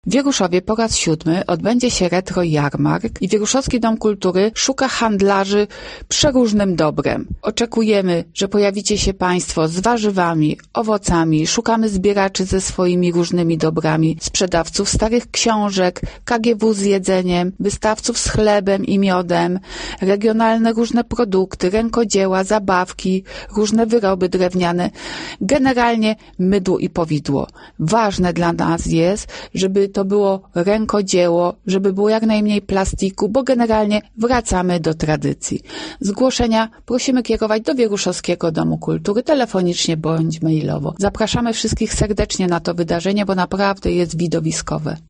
W Wieruszowie po raz 7 odbędzie się retro jarmark i Wieruszowski Dom Kultury szuka handlarzy przeróżnym dobrem. Oczekujemy, że pojawicie się Państwo z warzywami, owocami, szukamy zbieraczy ze swoimi różnymi dobrami, sprzedawców starych książek, KGW z jedzeniem, wystawców z chlebem i miodem, regionalne różne produkty, rękodzieła, zabawki, różne wyroby drewniane, generalnie mydło i powidło. Ważne dla nas jest, żeby to było rękodzieło, żeby było jak najmniej plastiku, bo generalnie wracamy do tradycji. Zgłoszenia prosimy kierować do Wieruszowskiego Domu Kultury telefonicznie bądź mailowo. Zapraszamy wszystkich serdecznie na to wydarzenie, bo naprawdę jest widowiskowe.